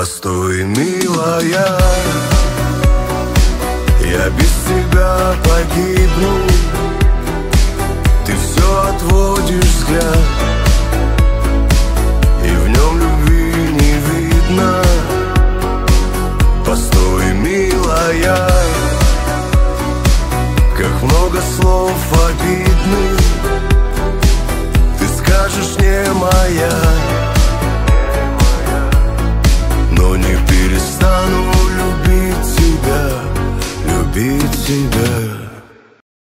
Постой, милая, я без тебя погибну. Ты все отводишь взгляд,